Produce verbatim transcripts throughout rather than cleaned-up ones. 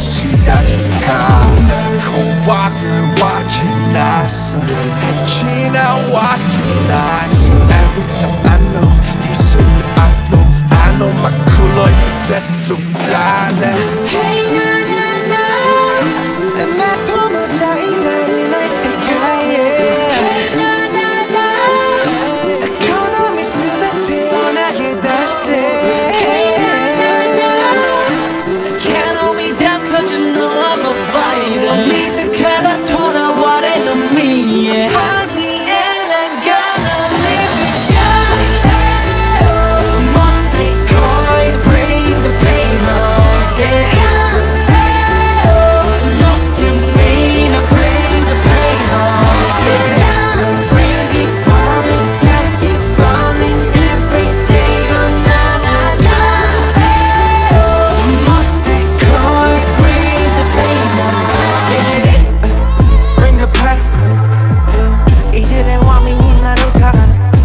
시작일까 공황을 watching us 지나 watching us Every time I know easily I flow I know my cooler is set to fly now Hey na na na 나 또 무자히 나를 날 세카에 Hey na na na 에코노미 스베 태어나게 다시 돼 Hey na na na Can't hold me down cause you know I'm a fighter 미스카라 돌아와래 넌 미에 Honey and I'm gonna live it yeah Monday call bring the pain on yeah Nothing mean I bring the pain on yeah Bring it promise gotta keep falling every day another Monday call bring the pain on yeah Bring the pain 이제 내 왕민이 나를 가라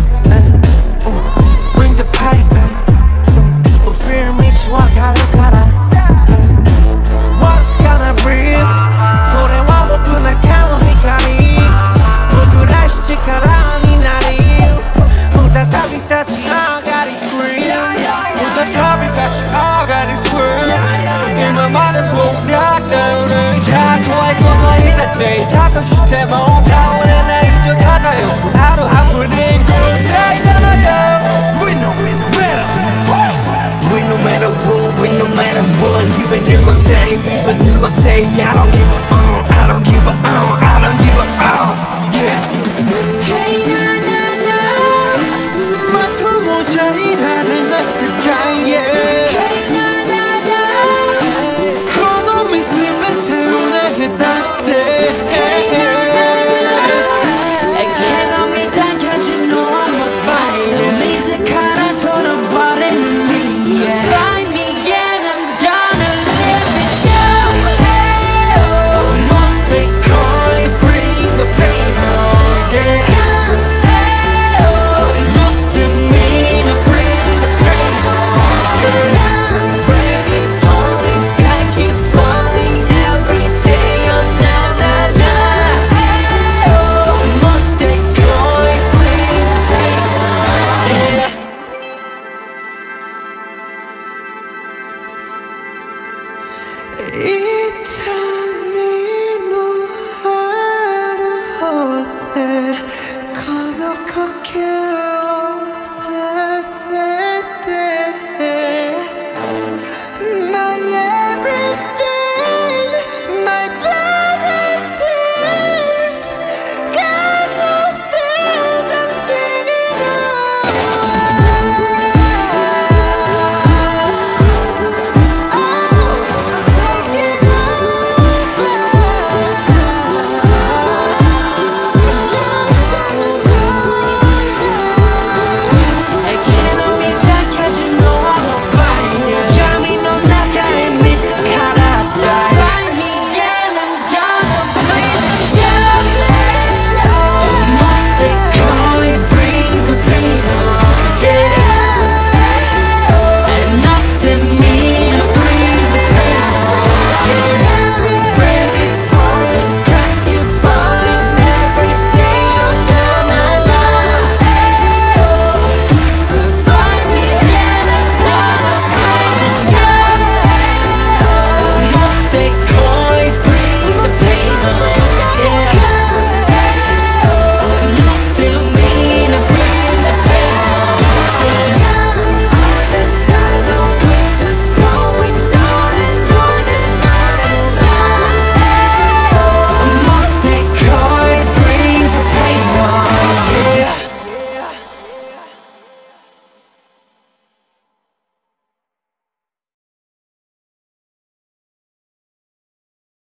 Bring the pain Fear me 좋아 가를 가라 What's gonna breathe 소리와 목표나 가는 휘가리 누구라 시작하라니 나를 우다답이 따지 I gotta scream 우다답이 따지 I gotta scream 이만 많은 소리야 때문에 가토할 것만 있다지 다가시 때문에 다운에 나 인정하나요 하루 한 분인 good day We no matter what We no matter what, we no matter what Even if I say, even if I say I don't give a